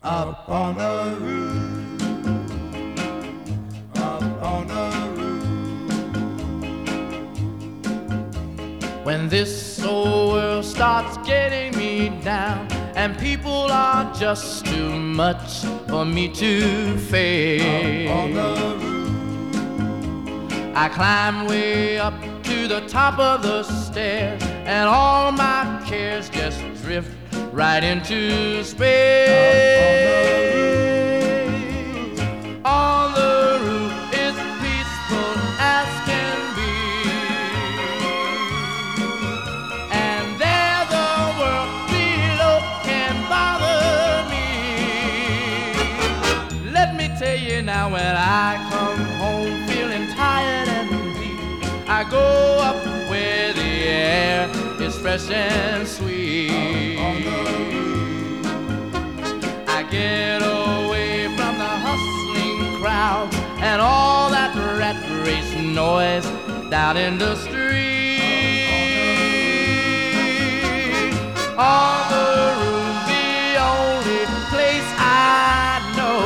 Up on the roof, up on the roof. When this old world starts getting me down and people are just too much for me to face, up on the roof. I climb way up to the top of the stairs and all my cares just drift right into space. On the roof it's peaceful as can be, and there the world below can bother me. Let me tell you now, when I come home feeling tired and weak, I go up where the air is fresh and sweet. I get away from the hustling crowd and all that rat race noise down in the street. On the roof, the only place I know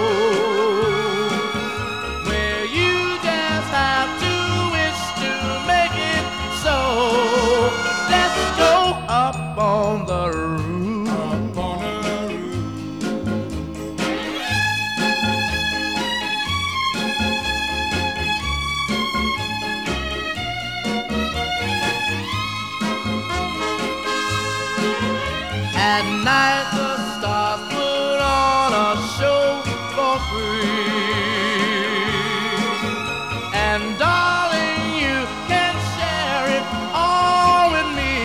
where you just have to wish to make it so. Let's go up on the roof. Up on the roof. At night the stars put on a show for free, and darling, you can share it all with me.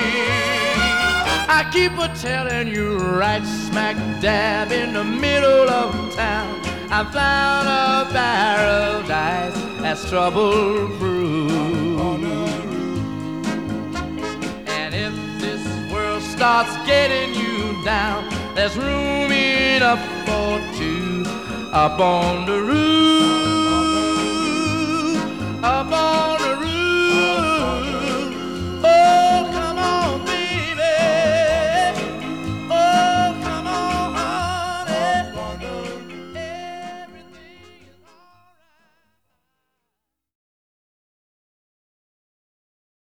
I keep a telling you, right smack dab in the middle of town, I found a paradise that's trouble-proof. And if this world starts getting you down, there's room enough for two up on the roof.